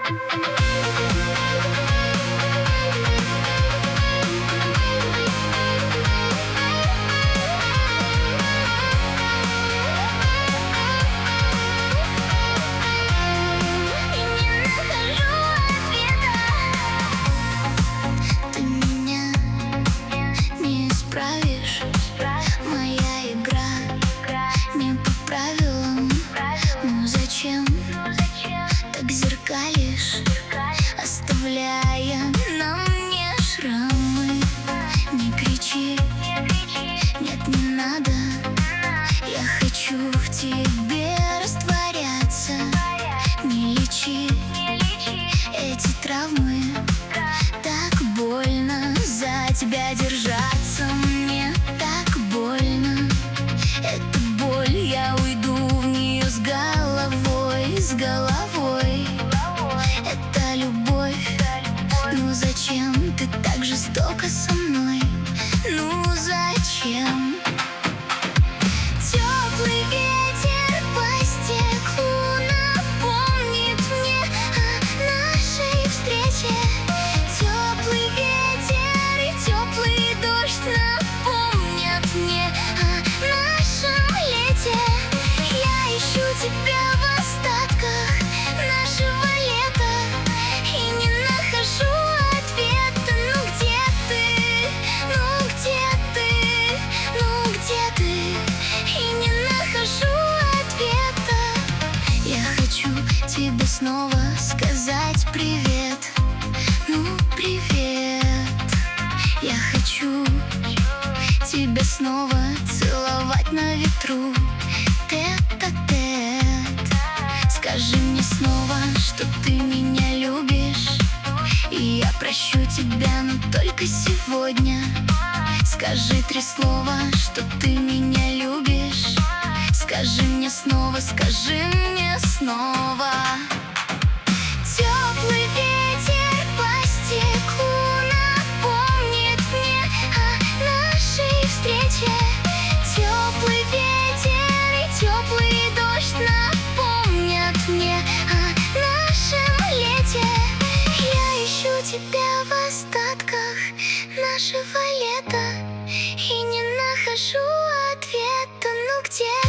Моя игра не по правилам. Ну зачем так зеркалишь, оставляя на мне шрамы? Не кричи, нет, не надо. Я хочу в тебе растворяться. Не лечи эти травмы. Так больно за тебя держаться. Мне так больно. Это боль, я уйду в нее с головой, с головой. Это любовь. Ну зачем ты так жестоко со мной? Ну зачем? Теплый ветер по стеклу напомнит мне о нашей встрече. Теплый ветер и теплый дождь напомнят мне о нашем лете. Я ищу тебя в остатках нашего лета и не нахожу ответа. Ну где ты? Ну где ты? Ну где ты? И не нахожу ответа. Я хочу тебе снова сказать привет. Ну привет. Я хочу тебя снова целовать на ветру, тет-а-тет. Скажи мне снова, что ты меня любишь, и я прощу тебя, но только сегодня. Скажи 3 слова, что ты меня любишь. Скажи мне снова, скажи мне снова. Теплый ветер по стеклу напомнит мне о нашей встрече. Теплый ветер и теплый дождь напомнят мне о нашем лете. Я ищу тебя в остатках нашего лета и не нахожу ответа. Ну где